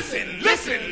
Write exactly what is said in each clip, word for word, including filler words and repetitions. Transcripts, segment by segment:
listen, listen.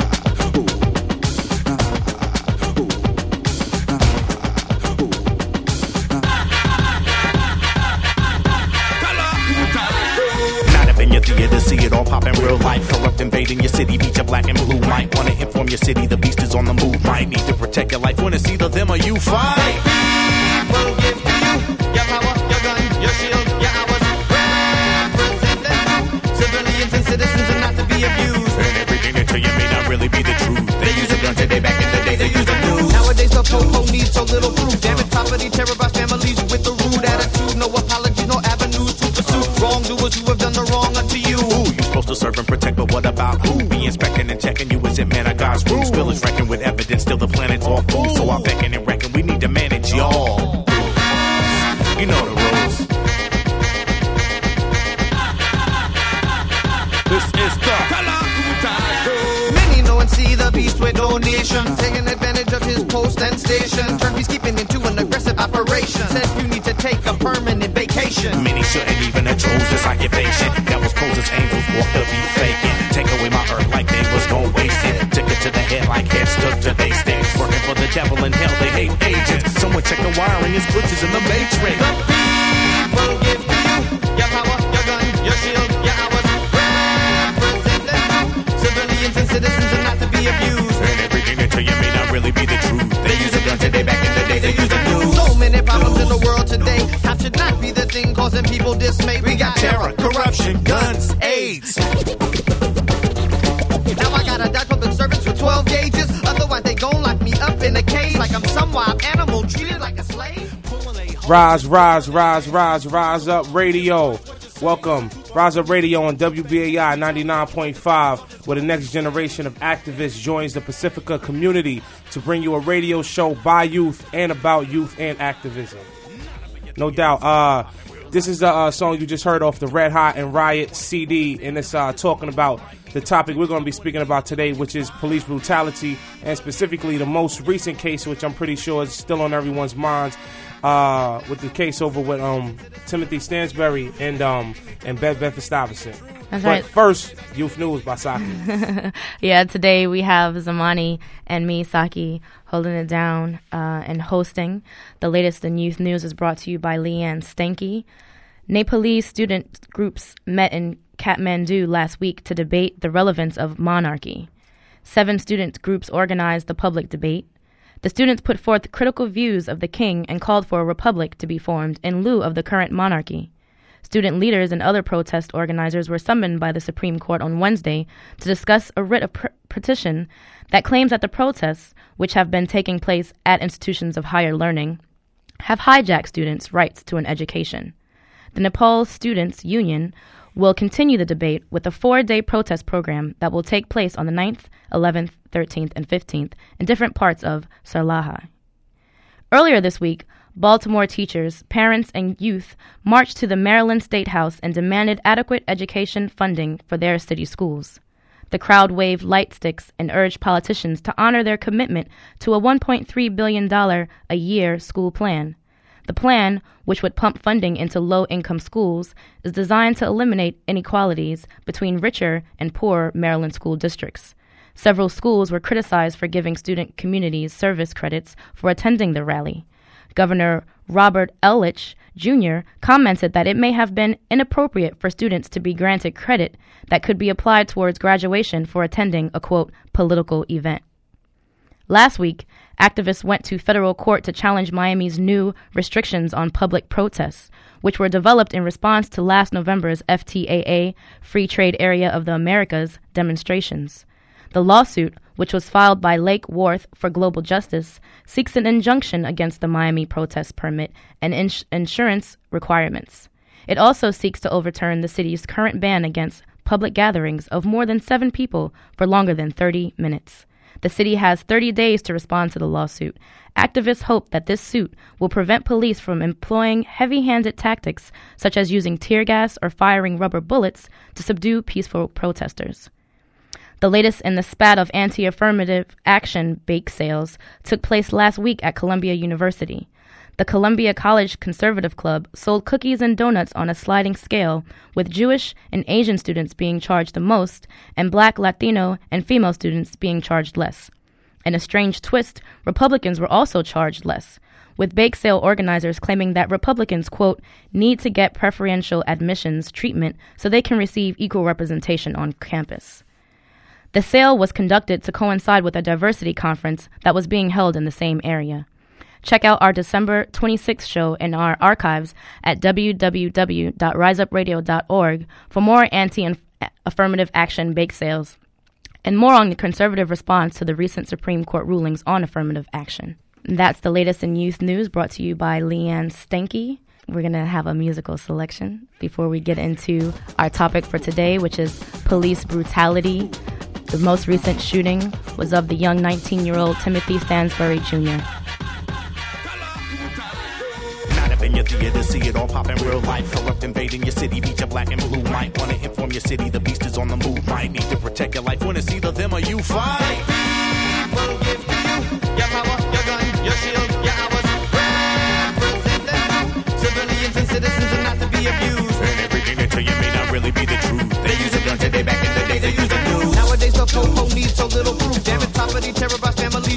In your theater, see it all pop in real life. Corrupt invading your city, beat your black and blue. Might wanna inform your city, the beast is on the move. Might need to protect your life when it's either them or you. Fight. People give to you your power, your gun, your shield, your hours. Represent them, civilians and citizens are not to be abused. And everything they tell you may not really be the truth. They use a gun today, back in the day they use a news. Nowadays the po-po needs so little proof. Damage property, terrorize families with a rude attitude. No apologies, no avenues to pursue. Wrongdoers who have done the wrong unto you. Who you supposed to serve and protect, but what about who? Be inspecting and checking you, is it man of God's rules? Village reckoning with evidence, still the planet's all food. So I beckon and reckon we need to manage y'all. You know the rules. This is the Many know and see the beast with donation, taking advantage of his post and station. Turn peacekeeping into an aggressive operation. Says you need to take a permanent vacation. Many shouldn't even have chose this occupation. Devils pose as angels, walk the be faking. Take away my earth like they was gon' waste it. Took it to the head like heads stuck to they sticks. Working for the devil in hell, they hate agents. Someone check the wiring, it's glitches in the matrix. The people give to you your power, your gun, your shield, your hours. Represent them, civilians and citizens are not to be abused. And everything they tell you may not really be the truth. They use a gun today, back in the day they used a news. So many problems in the world today. Cops should not be the thing causing people dismay. We got Terror, corruption, guns, AIDS. Now I gotta dodge public servants with twelve gauges. Otherwise they gon' lock me up in a cage like I'm some wild animal treated like a slave. Rise, rise, rise, rise, rise up radio. Welcome, Rise Up Radio on W B A I ninety-nine point five, where the next generation of activists joins the Pacifica community to bring you a radio show by youth and about youth and activism. No doubt. Uh, this is the uh, song you just heard off the Red Hot and Riot C D, and it's uh, talking about the topic we're going to be speaking about today, which is police brutality, and specifically the most recent case, which I'm pretty sure is still on everyone's minds, uh, with the case over with um, Timothy Stansbury and um, and Beth Bedford Stuyvesant. That's but right. First, Youth News by Saki. Yeah, today we have Zamani and me, Saki, holding it down uh, and hosting. The latest in Youth News is brought to you by Leanne Stanky. Nepalese student groups met in Kathmandu last week to debate the relevance of monarchy. Seven student groups organized the public debate. The students put forth critical views of the king and called for a republic to be formed in lieu of the current monarchy. Student leaders and other protest organizers were summoned by the Supreme Court on Wednesday to discuss a writ of pr- petition that claims that the protests, which have been taking place at institutions of higher learning, have hijacked students' rights to an education. The Nepal Students' Union will continue the debate with a four-day protest program that will take place on the ninth, eleventh, thirteenth, and fifteenth in different parts of Sarlaha. Earlier this week, Baltimore teachers, parents, and youth marched to the Maryland State House and demanded adequate education funding for their city schools. The crowd waved light sticks and urged politicians to honor their commitment to a one point three billion dollars a year school plan. The plan, which would pump funding into low-income schools, is designed to eliminate inequalities between richer and poorer Maryland school districts. Several schools were criticized for giving student communities service credits for attending the rally. Governor Robert Ehrlich, Junior commented that it may have been inappropriate for students to be granted credit that could be applied towards graduation for attending a, quote, political event. Last week, activists went to federal court to challenge Miami's new restrictions on public protests, which were developed in response to last November's F T A A, Free Trade Area of the Americas, demonstrations. The lawsuit, which was filed by Lake Worth for Global Justice, seeks an injunction against the Miami protest permit and ins- insurance requirements. It also seeks to overturn the city's current ban against public gatherings of more than seven people for longer than thirty minutes. The city has thirty days to respond to the lawsuit. Activists hope that this suit will prevent police from employing heavy-handed tactics such as using tear gas or firing rubber bullets to subdue peaceful protesters. The latest in the spat of anti-affirmative action bake sales took place last week at Columbia University. The Columbia College Conservative Club sold cookies and donuts on a sliding scale, with Jewish and Asian students being charged the most and Black, Latino, and female students being charged less. In a strange twist, Republicans were also charged less, with bake sale organizers claiming that Republicans, quote, need to get preferential admissions treatment so they can receive equal representation on campus. The sale was conducted to coincide with a diversity conference that was being held in the same area. Check out our December twenty-sixth show in our archives at w w w dot rise up radio dot org for more anti-affirmative action bake sales and more on the conservative response to the recent Supreme Court rulings on affirmative action. That's the latest in youth news, brought to you by Leanne Stanky. We're going to have a musical selection before we get into our topic for today, which is police brutality. The most recent shooting was of the young nineteen-year-old Timothy Stansbury Junior In your theater, see it all pop in real life. Corrupt invading your city, beat your black and blue. Might wanna inform your city, the beast is on the move. Might need to protect your life when it's either them or you. Fight. People give to you your power, your gun, your shield, your hours. Represent them. Civilians and citizens are not to be abused. And everything they tell you may not really be the truth. They use a gun today, back in the day they used a news. Nowadays the po-po needs so little proof. Damage property, terrorize family.